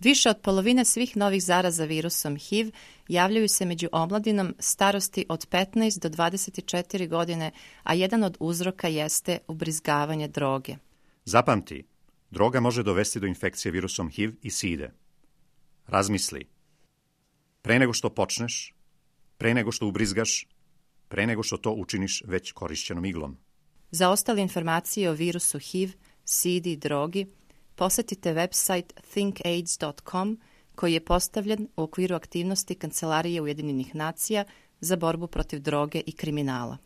Više od polovine svih novih zaraza virusom HIV javljaju se među omladinom starosti od 15 do 24 godine, a jedan od uzroka jeste ubrizgavanje droge. Zapamti, droga može dovesti do infekcije virusom HIV i side. Razmisli. Pre nego što počneš, pre nego što ubrizgaš, pre nego što to učiniš već korišćenom iglom. Za ostale informacije o virusu HIV, sidi i drogi, posetite website thinkaids.com koji je postavljen u okviru aktivnosti Kancelarije Ujedinjenih nacija za borbu protiv droge i kriminala.